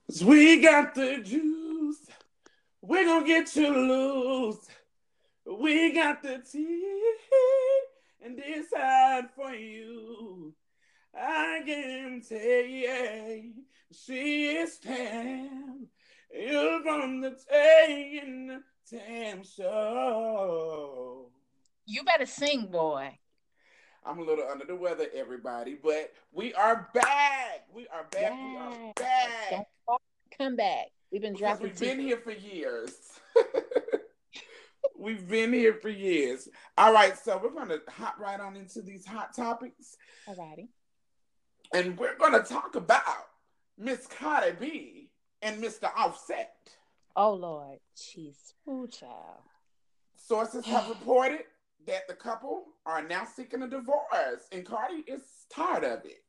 We got the juice. We're gonna get you loose. We got the tea and decide for you. I can tell you, she is Tam. You're from the Tan Tam Show. You better sing, boy. I'm a little under the weather, everybody, but we are back. We are back. We are Yeah. back Don't come back. We've been because dropping we've been secrets. here for years. We've been here for years. All right, so we're going to hop right on into these hot topics. Alrighty. And we're going to talk about Miss Cardi B and Mr. Offset. Oh Lord, jeez, ooh, child. Sources have reported that the couple are now seeking a divorce, and Cardi is tired of it.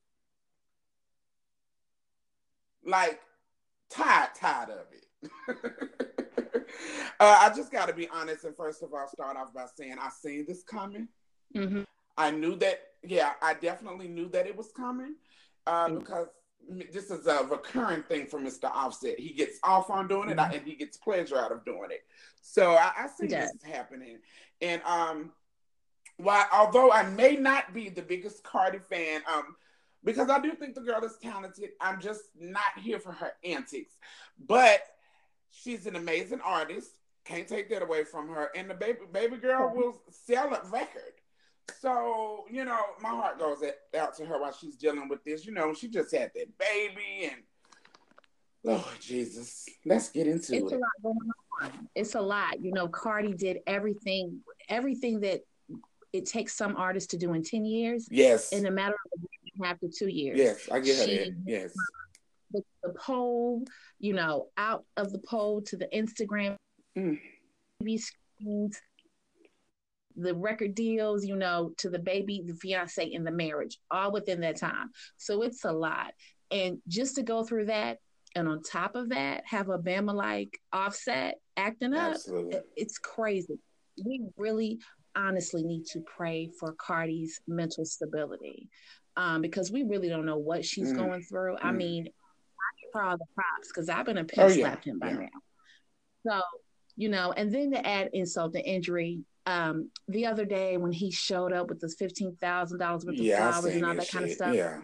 Like, tired of it. I just got to be honest, and first of all, start off by saying I seen this coming. Mm-hmm. I knew that, yeah, I definitely knew that it was coming because this is a recurring thing for Mr. Offset. He gets off on doing it and he gets pleasure out of doing it. So I see this happening. And although I may not be the biggest Cardi fan, because I do think the girl is talented, I'm just not here for her antics. But she's an amazing artist. Can't take that away from her. And the baby girl will sell a record. So, my heart goes out to her while she's dealing with this. She just had that baby and Lord Jesus. Let's get into it. It's a lot going on. It's a lot. Cardi did everything that it takes some artists to do in 10 years. Yes. In a matter of a year and a half to 2 years. Yes, I get her that. Yes. The poll, out of the poll to the Instagram TV screens, the record deals, to the baby, the fiance, and the marriage, all within that time. So it's a lot. And just to go through that, and on top of that, have a Bama like Offset acting up, it's crazy. We really honestly need to pray for Cardi's mental stability because we really don't know what she's going through. I mean, I give her all the props because I've been a pimp slapped him by now. So, and then to add insult to injury, the other day when he showed up with this $15,000 worth of flowers and all that kind of stuff. Yeah.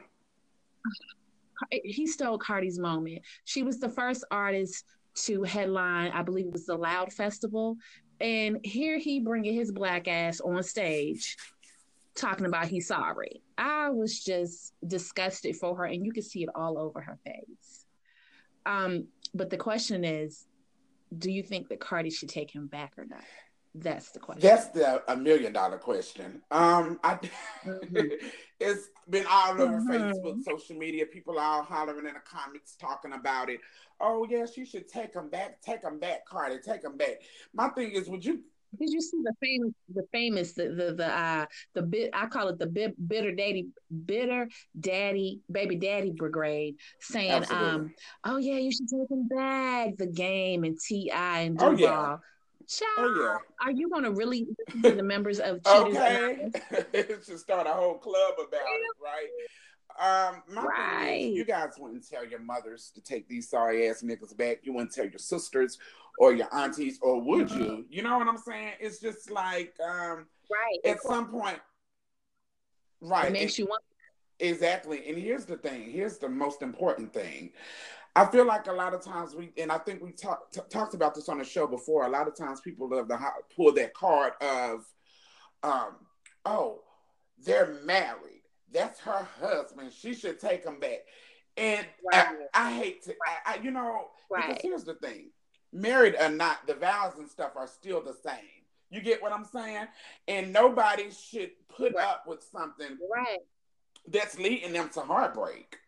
He stole Cardi's moment. She was the first artist to headline, I believe it was the Loud Festival. And here he bringing his black ass on stage talking about he's sorry. I was just disgusted for her, and you could see it all over her face. But the question is, do you think that Cardi should take him back or not? That's the question. That's the $1 million question. It's been all over Facebook, social media. People all hollering in the comments talking about it. Oh yeah, she should take him back, Cardi, take him back. My thing is, did you see the famous I call it the bitter daddy baby daddy brigade saying oh yeah, you should take him back, The Game and T.I. and Duval. Oh yeah. Child, are you going to really listen to the members of Cheaters? Okay. It should start a whole club about it, right? My thing is, you guys wouldn't tell your mothers to take these sorry ass niggas back. You wouldn't tell your sisters or your aunties, or would you? You know what I'm saying? It's just like, at some point, right? It makes you want. Exactly. And here's the thing. Here's the most important thing. I feel like a lot of times and I think we talked about this on the show before, a lot of times people love to pull that card of, oh, they're married. That's her husband. She should take him back. And I hate to, because here's the thing. Married or not, the vows and stuff are still the same. You get what I'm saying? And nobody should put up with something that's leading them to heartbreak.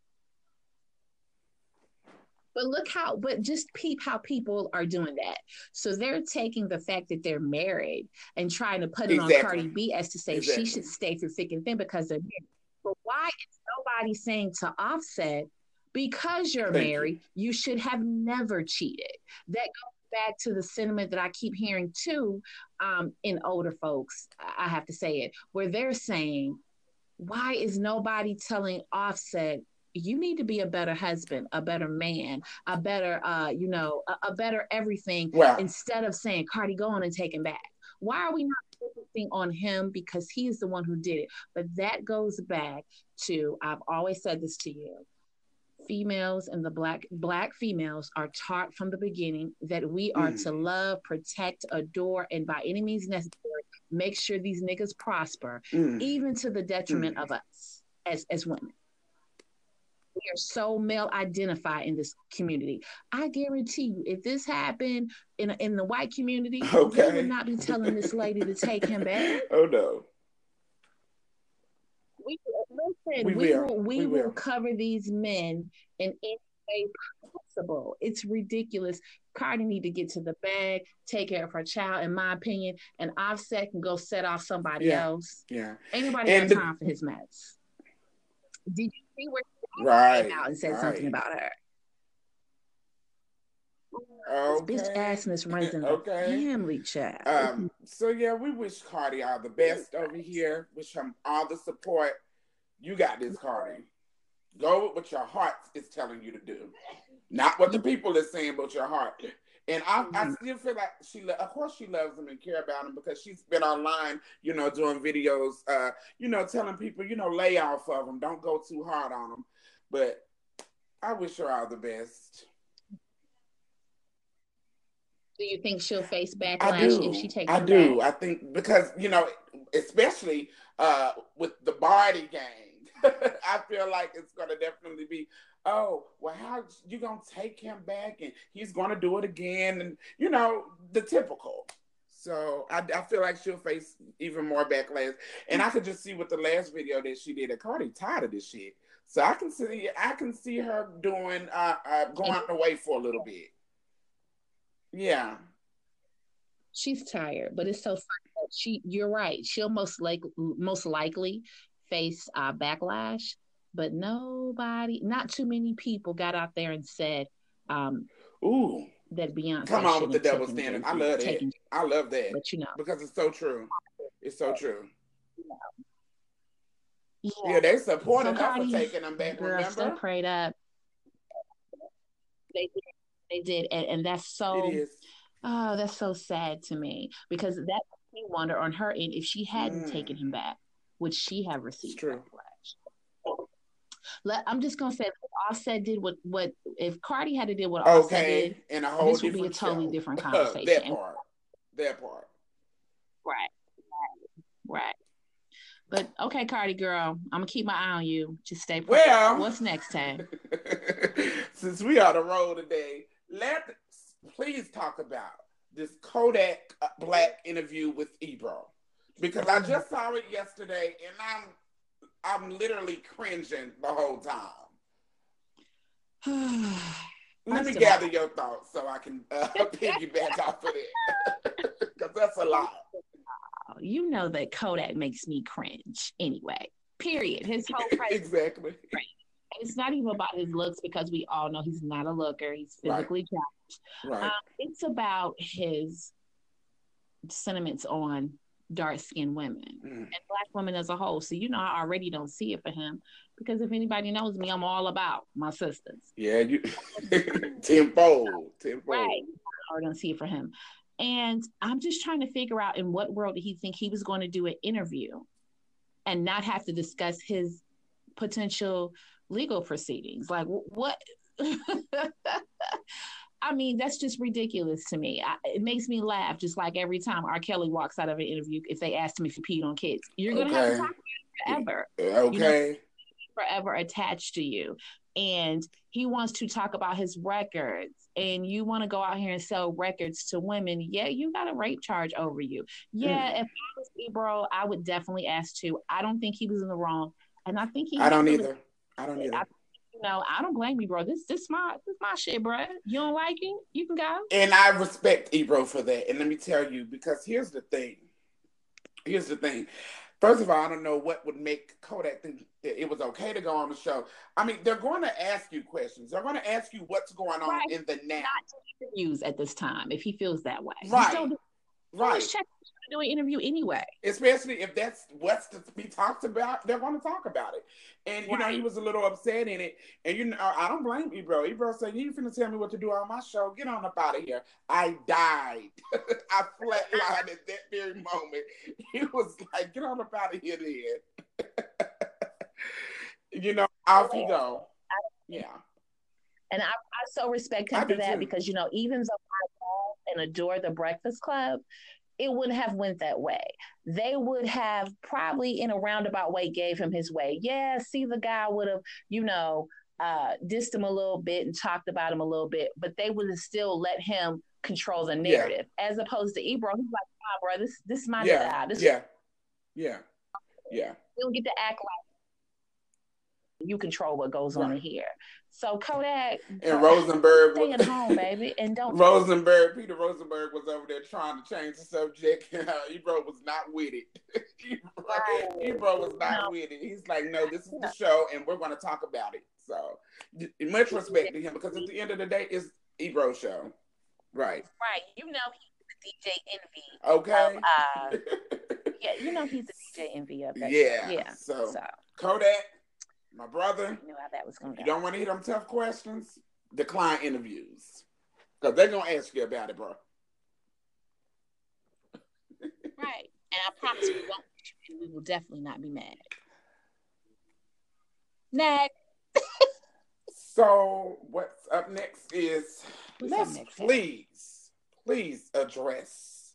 But just peep how people are doing that. So they're taking the fact that they're married and trying to put it on Cardi B as to say she should stay through thick and thin because they're married. But why is nobody saying to Offset, because you're married, you should have never cheated? That goes back to the sentiment that I keep hearing too in older folks, I have to say it, where they're saying, why is nobody telling Offset you need to be a better husband, a better man, a better, a better everything, Well, instead of saying, Cardi, go on and take him back. Why are we not focusing on him? Because he's the one who did it. But that goes back to, I've always said this to you, females and the black females are taught from the beginning that we are to love, protect, adore, and by any means necessary, make sure these niggas prosper, even to the detriment of us as women. We are so male identified in this community. I guarantee you, if this happened in the white community, they would not be telling this lady to take him back. Oh no. We will cover these men in any way possible. It's ridiculous. Cardi need to get to the bag, take care of her child, in my opinion, and Offset can go set off somebody else. Yeah. Ain't nobody got time for his mess. Did you see where he came out and said something about her? Okay. This bitch assness runs in the family, child. So yeah, we wish Cardi all the best over here. Wish him all the support. You got this, Cardi. Go with what your heart is telling you to do, not what the people are saying, but your heart. And I still feel like of course she loves him and care about him, because she's been online, doing videos, telling people, lay off of him, don't go too hard on him. But I wish her all the best. Do you think she'll face backlash if she takes him back? I think because, especially with the Barty gang, I feel like it's going to definitely be, oh, well, how you going to take him back and he's going to do it again? And, the typical. So I feel like she'll face even more backlash. And I could just see with the last video that she did that Cardi tired of this shit. So I can see her doing, going away for a little bit. Yeah. She's tired, but it's so funny. You're right. She'll most likely face backlash, but not too many people got out there and said, that Beyonce. Come on with the double standard. I love that. I love that. But because it's so true. It's so true. Yeah, they supported her for taking them back. Girl, remember? Still prayed up. They did, and that's so. It is. Oh, that's so sad to me, because that makes me wonder on her end, if she hadn't taken him back, would she have received backlash? I'm just gonna say, if Offset did what if Cardi had to do what Offset did, in a whole this would be a totally different conversation. that part. Right. But okay, Cardi girl, I'm gonna keep my eye on you. Just stay. Well, what's next time? Since we are on the road today, please talk about this Kodak Black interview with Ebro, because I just saw it yesterday and I'm literally cringing the whole time. Let me gather your thoughts so I can piggyback off of it, because that's a lot. You know that Kodak makes me cringe anyway. Period. His whole exactly. It's not even about his looks, because we all know he's not a looker. He's physically challenged. Right. It's about his sentiments on dark-skinned women and Black women as a whole. So, I already don't see it for him, because if anybody knows me, I'm all about my sisters. Yeah, you tenfold. Right. I already don't see it for him. And I'm just trying to figure out, in what world did he think he was going to do an interview and not have to discuss his potential legal proceedings? Like, what? I mean, that's just ridiculous to me. It makes me laugh, just like every time R. Kelly walks out of an interview, if they ask him if he peed on kids. You're going to have to talk about it forever. Okay. Forever attached to you. And he wants to talk about his records, and you want to go out here and sell records to women. Yeah, you got a rape charge over you. Yeah, if I was Ebro, I would definitely ask too. I don't think he was in the wrong. And I think I don't either. I don't blame you, bro. This my shit, bro. You don't like it? You can go. And I respect Ebro for that. And let me tell you, because here's the thing. First of all, I don't know what would make Kodak think that it was okay to go on the show. I mean, they're going to ask you questions. They're going to ask you what's going on in the now. Not to interviews at this time, if he feels that way. Right. Right. Check to do an interview anyway. Especially if that's what's to be talked about, they're going to talk about it. And you know, he was a little upset in it. And you know, I don't blame Ebro. Ebro said, "You ain't finna tell me what to do on my show. Get on up out of here." I died. I flatlined at that very moment. He was like, "Get on up out of here, then." You know, off he go. Yeah. And I so respect him for that, because, you know, even though I love and adore the Breakfast Club, it wouldn't have went that way. They would have probably in a roundabout way gave him his way. Yeah, see, the guy would have, you know, dissed him a little bit and talked about him a little bit, but they would have still let him control the narrative, as opposed to Ebro. He's like, "Nah, bro, this is my style. Yeah. You don't get to act like you control what goes on in here." So Kodak and Rosenberg stay at home, baby, and don't. Peter Rosenberg was over there trying to change the subject. Ebro was not with it. Ebro was not with it. He's like, "No, this is the show, and we're going to talk about it." So much respect to him, because at the end of the day, it's Ebro's show, right? Right. You know, he's the DJ Envy. Okay. Yeah, you know, he's the DJ Envy of that. Yeah. So Kodak, my brother, I knew how that was going to go. You don't want to hear them tough questions? Decline interviews, because they're going to ask you about it, bro. Right. And I promise we won't. We will definitely not be mad. Next. So what's up next is, let's please address,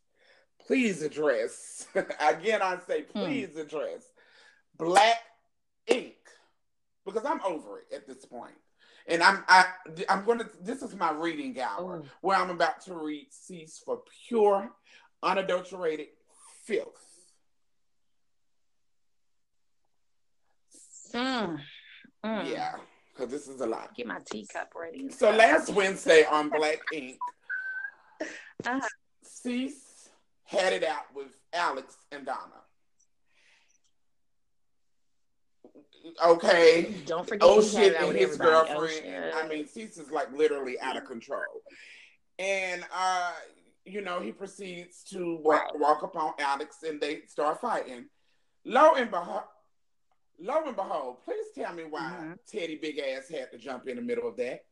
again I say please address Black Ink. Because I'm over it at this point. And I'm going to, this is my reading hour, where I'm about to read Cease for pure, unadulterated filth. Yeah, because this is a lot. Get my teacup ready. So last Wednesday on Black Ink, Cease had it out with Alex and Donna. Okay. Don't forget. And his girlfriend. I mean, Cease is like literally out of control. And you know, he proceeds to walk up on Alex, and they start fighting. Lo and behold, please tell me why Teddy Big Ass had to jump in the middle of that.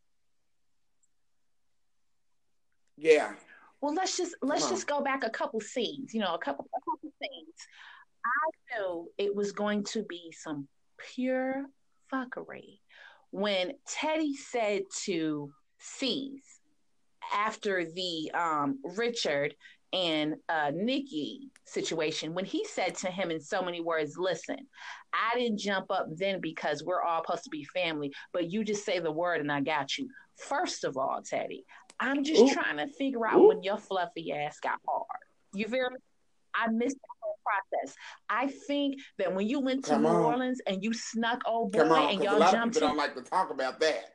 Yeah. Well, let's just go back a couple scenes. You know, a couple scenes. I knew it was going to be some pure fuckery when Teddy said to Cease, after the Richard and Nikki situation, when he said to him in so many words, "Listen, I didn't jump up then because we're all supposed to be family, but you just say the word and I got you." First of all, Teddy, I'm just trying to figure out when your fluffy ass got hard. You feel me? I missed the whole process. I think that when you went to New Orleans and you snuck old boy and y'all jumped, a lot of people don't like to talk about that.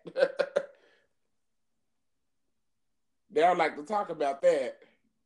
They don't like to talk about that.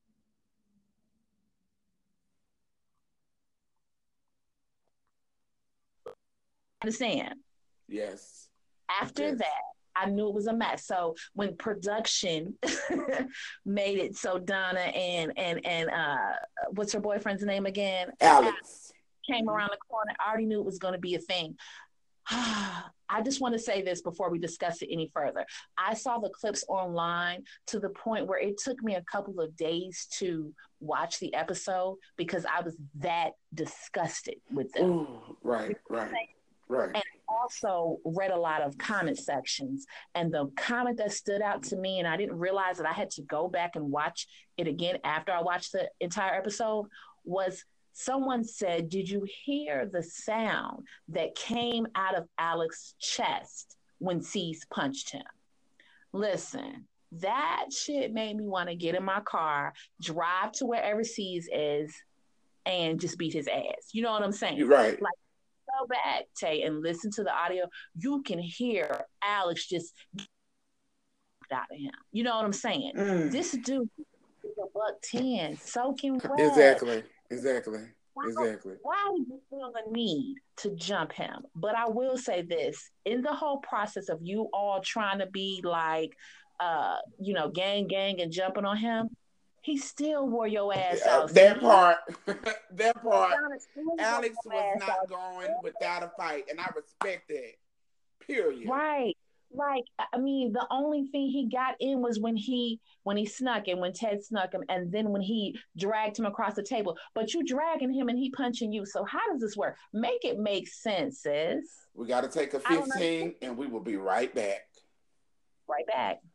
Understand? Yes. After that, I knew it was a mess. So when production made it so Donna and what's her boyfriend's name again? Alex came around the corner, I already knew it was going to be a thing. I just want to say this before we discuss it any further. I saw the clips online to the point where it took me a couple of days to watch the episode because I was that disgusted with them. Ooh, right. And also read a lot of comment sections. And the comment that stood out to me, and I didn't realize that I had to go back and watch it again after I watched the entire episode, was someone said, "Did you hear the sound that came out of Alex's chest when Cease punched him?" Listen, that shit made me want to get in my car, drive to wherever Cease is, and just beat his ass. You know what I'm saying? You're right. Like, go back, Tay, and listen to the audio. You can hear Alex just out of him. You know what I'm saying? This dude is $110, soaking wet. Exactly. Why would you feel the need to jump him? But I will say this: in the whole process of you all trying to be like, gang, and jumping on him, He still wore your ass Yeah, out. that part, that part. Adonis still wore Alex your was ass not out. going without a fight, and I respect that. Period. Right. Like, I mean, the only thing he got in was when he snuck and when Ted snuck him, and then when he dragged him across the table. But you dragging him and he punching you. So how does this work? Make it make sense, sis. We got to take a I don't understand. 15, and we will be right back. Right back.